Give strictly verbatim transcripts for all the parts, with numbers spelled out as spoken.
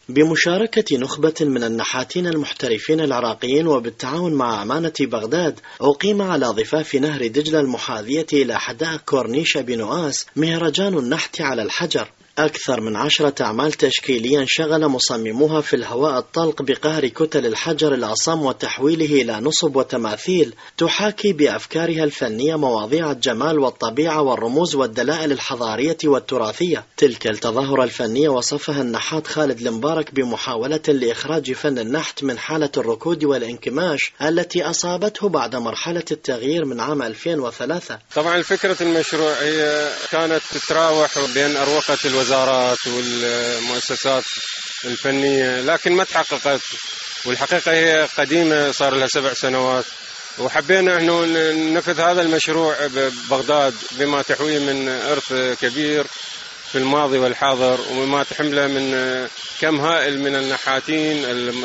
بمشاركة نخبة من النحاتين المحترفين العراقيين وبالتعاون مع أمانة بغداد، أقيم على ضفاف نهر دجلة المحاذية إلى حدائق كورنيش بنؤاس مهرجان النحت على الحجر. أكثر من عشرة أعمال تشكيلية انشغل مصمموها في الهواء الطلق بقهر كتل الحجر الأصم وتحويله إلى نصب وتماثيل تحاكي بأفكارها الفنية مواضيع الجمال والطبيعة والرموز والدلائل الحضارية والتراثية. تلك التظاهرة الفنية وصفها النحات خالد المبارك بمحاولة لإخراج فن النحت من حالة الركود والانكماش التي أصابته بعد مرحلة التغيير من عام ألفين وثلاثة. طبعا فكرة المشروع هي كانت تتراوح بين أروقة الوزارات والمؤسسات الفنية، لكن ما تحققت، والحقيقة هي قديمة صار لها سبع سنوات، وحبينا أنه ننفذ هذا المشروع ببغداد بما تحويه من إرث كبير في الماضي والحاضر، وما تحمله من كم هائل من النحاتين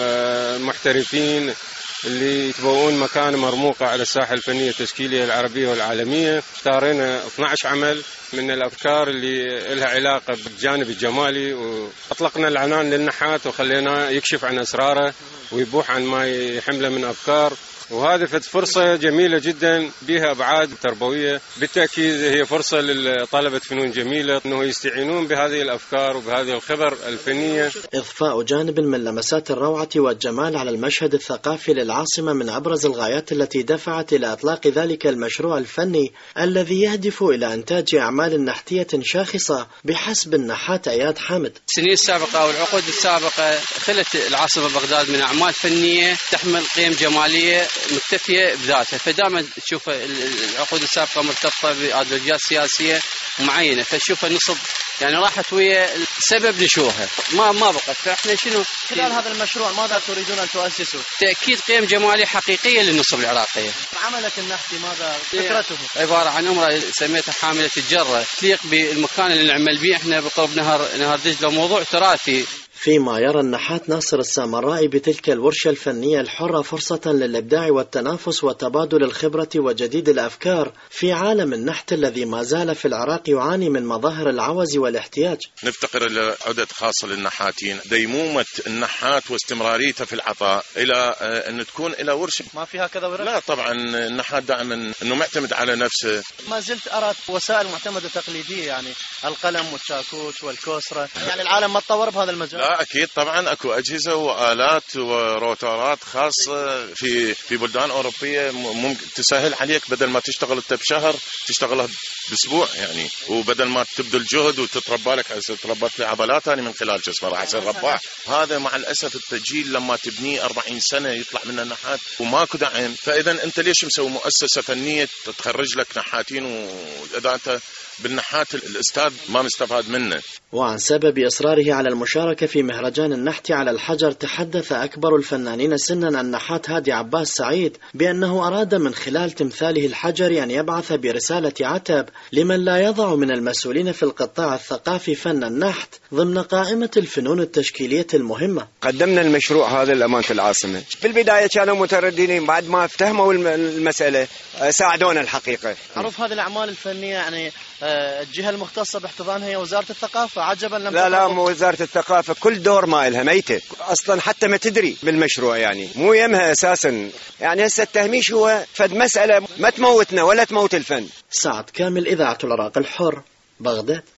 المحترفين اللي يتبوؤون مكان مرموقة على الساحة الفنية التشكيلية العربية والعالمية. اختارينا اثني عشر عمل من الأفكار اللي لها علاقة بالجانب الجمالي، وأطلقنا العنان للنحات وخليناه يكشف عن أسراره ويبوح عن ما يحمله من أفكار. وهذه فرصة جميلة جدا بها أبعاد تربوية، بالتأكيد هي فرصة لطلبة فنون جميلة أنه يستعينون بهذه الأفكار وبهذه الخبر الفنية. إضفاء جانب من لمسات الروعة والجمال على المشهد الثقافي للعاصمة من أبرز الغايات التي دفعت إلى إطلاق ذلك المشروع الفني الذي يهدف إلى إنتاج أعمال نحتية شاخصة بحسب النحات أياد حامد. السنين السابقة والعقود السابقة خلت العاصمة بغداد من أعمال فنية تحمل قيم جمالية مكتفية بذاتها، فدائما تشوف العقود السابقة مرتبطة بأيديولوجيات سياسية معينة، فتشوف النصب يعني راحت ويا سبب نشوها ما ما بقت. فاحنا شنو خلال هذا المشروع ماذا تريدون أن تؤسسوا؟ تأكيد قيم جمالية حقيقية للنصب العراقية. عملك النحتي ماذا فكرته؟ عبارة عن امرأة سميتها حاملة الجرة، تليق بالمكان اللي نعمل به احنا بقرب نهر نهر دجلة، موضوع تراثي. فيما يرى النحات ناصر السامرائي بتلك الورشة الفنية الحرة فرصة للإبداع والتنافس وتبادل الخبرة وجديد الأفكار في عالم النحت الذي ما زال في العراق يعاني من مظاهر العوز والاحتياج. نفتقر إلى عدد خاصة للنحاتين، ديمومة النحات واستمراريته في العطاء إلى أن تكون إلى ورشة. ما فيها كذا ورش؟ لا طبعا، النحات دائما أنه معتمد على نفسه. ما زلت أرى وسائل معتمدة تقليدية، يعني القلم والشاكوش والكوسرة، يعني العالم ما تطور بهذا المجال. لا أكيد طبعا أكو أجهزة وآلات وروتورات خاصة في في بلدان أوروبية ممكن تسهل عليك، بدل ما تشتغل أنت بشهر تشتغلها بأسبوع يعني، وبدل ما تبذل جهد وتتربى لك تربت لي عضلات أنا من خلال جسمي راح أصير رباح. هذا مع الأسف التجيل لما تبنيه أربعين سنة يطلع منه نحات وماكو دعم، فإذا أنت ليش مسوي مؤسسة فنية تخرج لك نحاتين وإذا أنت بالنحات الأستاذ ما مستفاد منه؟ وعن سبب إصراره على المشاركة في مهرجان النحت على الحجر تحدث أكبر الفنانين سنا النحات هادي عباس سعيد بأنه أراد من خلال تمثاله الحجري أن يبعث برسالة عتب لمن لا يضع من المسؤولين في القطاع الثقافي فن النحت ضمن قائمة الفنون التشكيلية المهمة. قدمنا المشروع هذا لأمانة العاصمة، في البداية كانوا مترددين، بعد ما افتهموا المسألة ساعدونا الحقيقة. معروف هذه الأعمال الفنية يعني الجهة المختصة باحتضانها هي وزارة الثقافة، عجبا لم لا لا مو وزارة الثقافة، كل دور ما إلها ميتة أصلا، حتى ما تدري بالمشروع يعني مو يمها أساسا. يعني هسه التهميش هو فد مسألة ما تموتنا ولا تموت الفن. سعد كامل، إذاعة العراق الحر، بغداد.